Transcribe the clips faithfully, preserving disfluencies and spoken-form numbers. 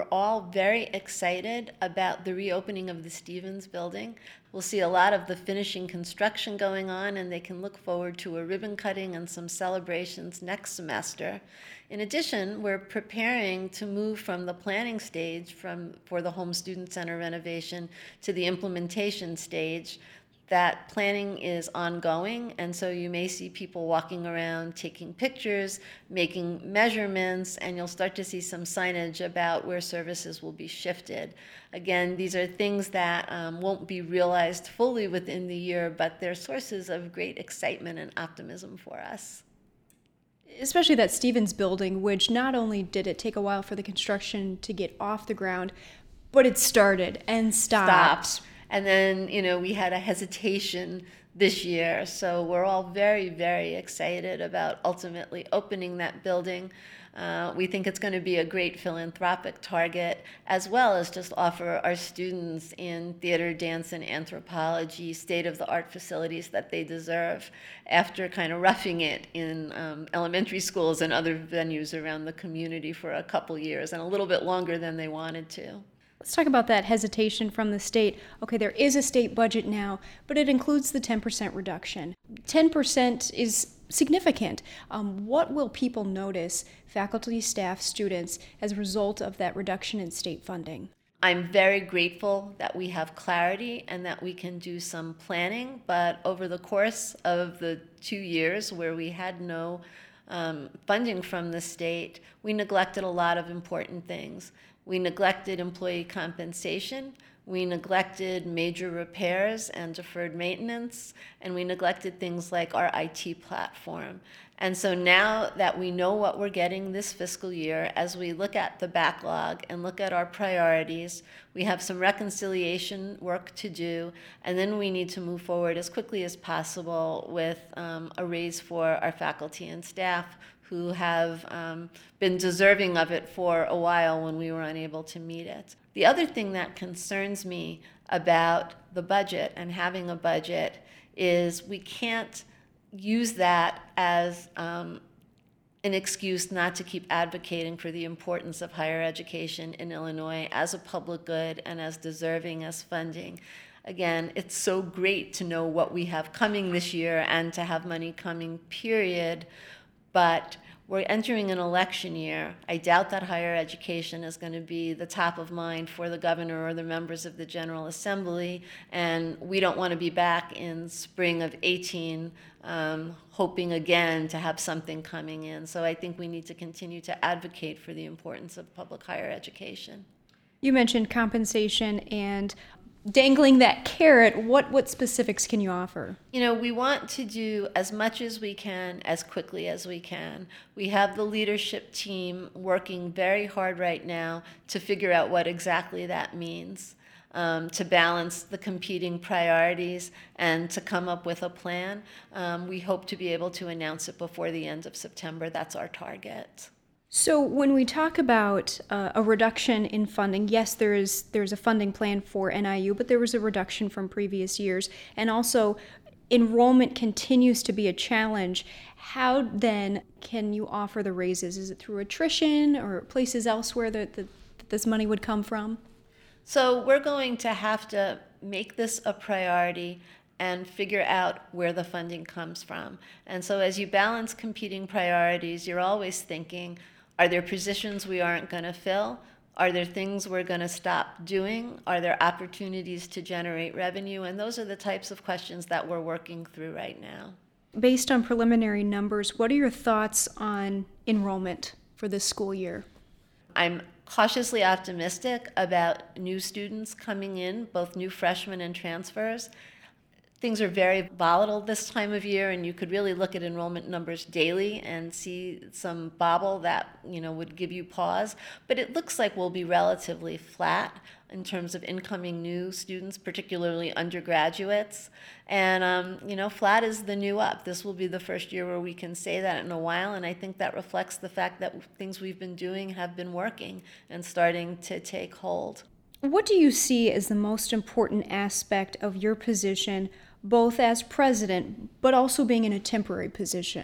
we're all very excited about the reopening of the Stevens building. We'll see a lot of the finishing construction going on, and they can look forward to a ribbon cutting and some celebrations next semester. In addition, we're preparing to move from the planning stage from, for the Home Student Center renovation to the implementation stage. That planning is ongoing, and so you may see people walking around taking pictures, making measurements, and you'll start to see some signage about where services will be shifted. Again, these are things that um, won't be realized fully within the year, but they're sources of great excitement and optimism for us. Especially that Stevens building, which not only did it take a while for the construction to get off the ground, but it started and stopped. Stopped. And then, you know, we had a hesitation this year. So we're all very, very excited about ultimately opening that building. Uh, we think it's going to be a great philanthropic target, as well as just offer our students in theater, dance, and anthropology state-of-the-art facilities that they deserve after kind of roughing it in um, elementary schools and other venues around the community for a couple years, and a little bit longer than they wanted to. Let's talk about that hesitation from the state. Okay, there is a state budget now, but it includes the ten percent reduction. ten percent is significant. Um, what will people notice, faculty, staff, students, as a result of that reduction in state funding? I'm very grateful that we have clarity and that we can do some planning, but over the course of the two years where we had no um, funding from the state, we neglected a lot of important things. We neglected employee compensation, we neglected major repairs and deferred maintenance, and we neglected things like our I T platform. And so now that we know what we're getting this fiscal year, as we look at the backlog and look at our priorities, we have some reconciliation work to do, and then we need to move forward as quickly as possible with um, a raise for our faculty and staff who have um, been deserving of it for a while when we were unable to meet it. The other thing that concerns me about the budget and having a budget is we can't use that as um, an excuse not to keep advocating for the importance of higher education in Illinois as a public good and as deserving as funding. Again, it's so great to know what we have coming this year and to have money coming, period. But we're entering an election year. I doubt that higher education is going to be the top of mind for the governor or the members of the General Assembly, and we don't want to be back in spring of eighteen um, hoping again to have something coming in. So I think we need to continue to advocate for the importance of public higher education. You mentioned compensation and dangling that carrot. What what specifics can you offer? You know, we want to do as much as we can, as quickly as we can. We have the leadership team working very hard right now to figure out what exactly that means, um, to balance the competing priorities and to come up with a plan. Um, we hope to be able to announce it before the end of September. That's our target. So when we talk about uh, a reduction in funding, yes, there is there's a funding plan for N I U, but there was a reduction from previous years. And also, enrollment continues to be a challenge. How then can you offer the raises? Is it through attrition or places elsewhere that, that, that this money would come from? So we're going to have to make this a priority and figure out where the funding comes from. And so as you balance competing priorities, you're always thinking, are there positions we aren't going to fill? Are there things we're going to stop doing? Are there opportunities to generate revenue? And those are the types of questions that we're working through right now. Based on preliminary numbers, what are your thoughts on enrollment for this school year? I'm cautiously optimistic about new students coming in, both new freshmen and transfers. Things are very volatile this time of year, and you could really look at enrollment numbers daily and see some bobble that, you know, would give you pause. But it looks like we'll be relatively flat in terms of incoming new students, particularly undergraduates. And, um, you know, flat is the new up. This will be the first year where we can say that in a while, and I think that reflects the fact that things we've been doing have been working and starting to take hold. What do you see as the most important aspect of your position, both as president, but also being in a temporary position?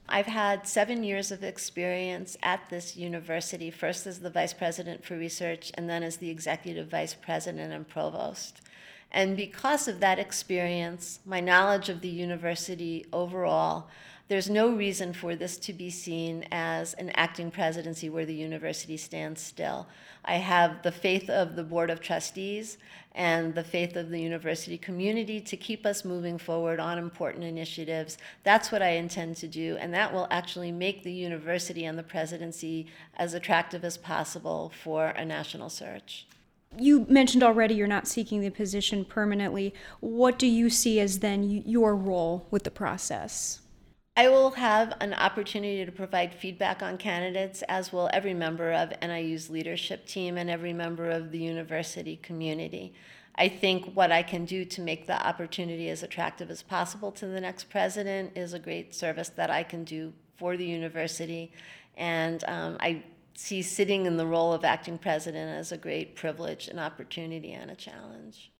I've had seven years of experience at this university, first as the vice president for research and then as the executive vice president and provost. And because of that experience, my knowledge of the university overall, there's no reason for this to be seen as an acting presidency where the university stands still. I have the faith of the Board of Trustees and the faith of the university community to keep us moving forward on important initiatives. That's what I intend to do, and that will actually make the university and the presidency as attractive as possible for a national search. You mentioned already you're not seeking the position permanently. What do you see as then your role with the process? I will have an opportunity to provide feedback on candidates, as will every member of N I U's leadership team and every member of the university community. I think what I can do to make the opportunity as attractive as possible to the next president is a great service that I can do for the university. And um, I see sitting in the role of acting president as a great privilege, an opportunity, and a challenge.